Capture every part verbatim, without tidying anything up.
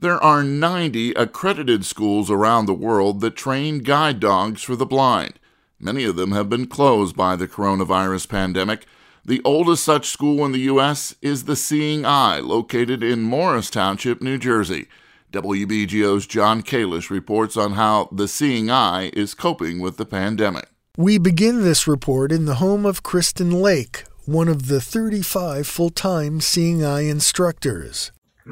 There are ninety accredited schools around the world that train guide dogs for the blind. Many of them have been closed by the coronavirus pandemic. The oldest such school in the U S is the Seeing Eye, located in Morris Township, New Jersey. W B G O's John Kalish reports on how the Seeing Eye is coping with the pandemic. We begin this report in the home of Kristen Lake, one of the thirty-five full-time Seeing Eye instructors.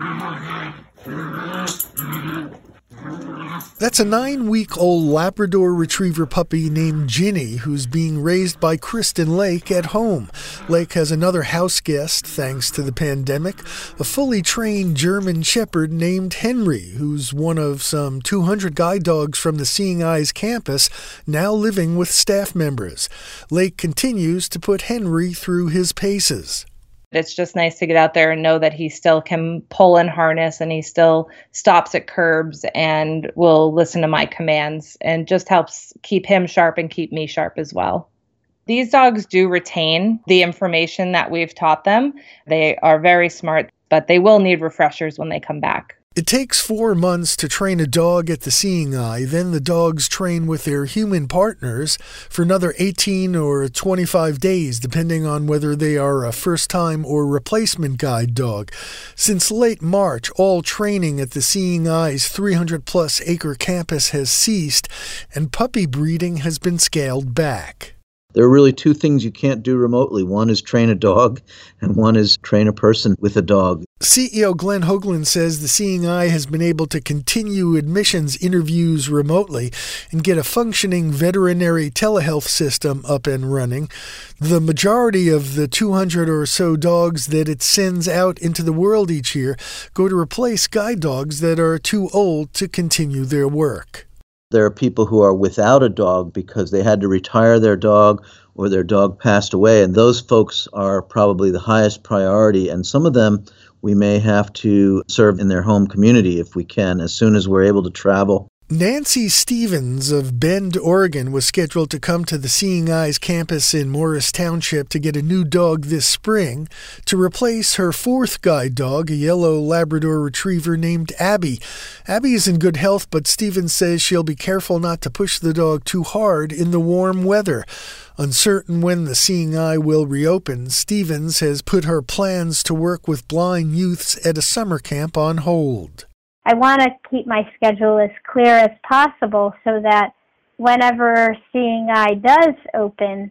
That's a nine-week-old Labrador Retriever puppy named Ginny, who's being raised by Kristen Lake at home. Lake has another house guest, thanks to the pandemic, a fully trained German Shepherd named Henry, who's one of some two hundred guide dogs from the Seeing Eyes campus, now living with staff members. Lake continues to put Henry through his paces. It's just nice to get out there and know that he still can pull and harness, and he still stops at curbs and will listen to my commands, and just helps keep him sharp and keep me sharp as well. These dogs do retain the information that we've taught them. They are very smart, but they will need refreshers when they come back. It takes four months to train a dog at the Seeing Eye. Then the dogs train with their human partners for another eighteen or twenty-five days, depending on whether they are a first-time or replacement guide dog. Since late March, all training at the Seeing Eye's three hundred plus acre campus has ceased, and puppy breeding has been scaled back. There are really two things you can't do remotely. One is train a dog, and one is train a person with a dog. C E O Glenn Hoagland says the Seeing Eye has been able to continue admissions interviews remotely and get a functioning veterinary telehealth system up and running. The majority of the two hundred or so dogs that it sends out into the world each year go to replace guide dogs that are too old to continue their work. There are people who are without a dog because they had to retire their dog or their dog passed away, and those folks are probably the highest priority, and some of them we may have to serve in their home community if we can, as soon as we're able to travel. Nancy Stevens of Bend, Oregon, was scheduled to come to the Seeing Eyes campus in Morris Township to get a new dog this spring to replace her fourth guide dog, a yellow Labrador Retriever named Abby. Abby is in good health, but Stevens says she'll be careful not to push the dog too hard in the warm weather. Uncertain when the Seeing Eye will reopen, Stevens has put her plans to work with blind youths at a summer camp on hold. I want to keep my schedule as clear as possible so that whenever Seeing Eye does open,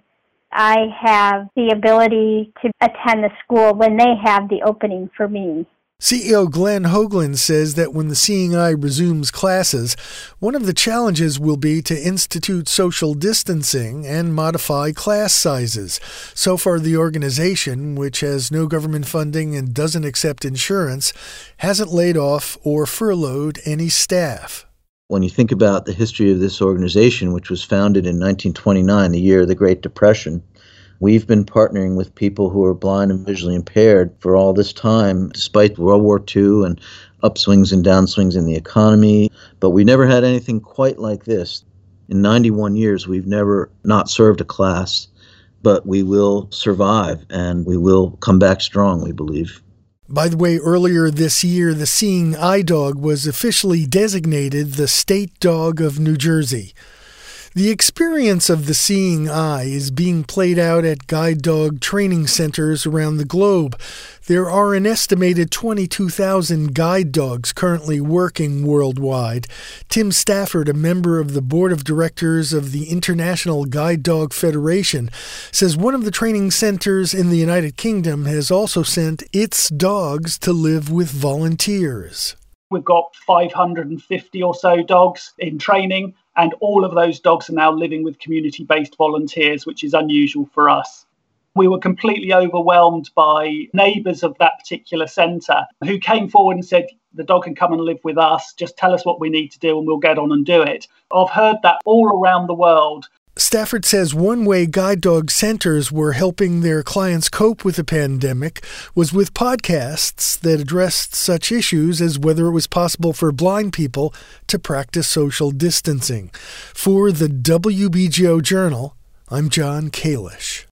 I have the ability to attend the school when they have the opening for me. C E O Glenn Hoagland says that when the Seeing Eye resumes classes, one of the challenges will be to institute social distancing and modify class sizes. So far, the organization, which has no government funding and doesn't accept insurance, hasn't laid off or furloughed any staff. When you think about the history of this organization, which was founded in nineteen twenty-nine, the year of the Great Depression, we've been partnering with people who are blind and visually impaired for all this time, despite World War Two and upswings and downswings in the economy. But we never had anything quite like this. In ninety-one years, we've never not served a class, but we will survive and we will come back strong, we believe. By the way, earlier this year, the Seeing Eye dog was officially designated the State Dog of New Jersey. The experience of the Seeing Eye is being played out at guide dog training centers around the globe. There are an estimated twenty-two thousand guide dogs currently working worldwide. Tim Stafford, a member of the board of directors of the International Guide Dog Federation, says one of the training centers in the United Kingdom has also sent its dogs to live with volunteers. We've got five hundred fifty or so dogs in training, and all of those dogs are now living with community-based volunteers, which is unusual for us. We were completely overwhelmed by neighbours of that particular centre who came forward and said, the dog can come and live with us, just tell us what we need to do and we'll get on and do it. I've heard that all around the world. Stafford says one way guide dog centers were helping their clients cope with the pandemic was with podcasts that addressed such issues as whether it was possible for blind people to practice social distancing. For the W B G O Journal, I'm John Kalish.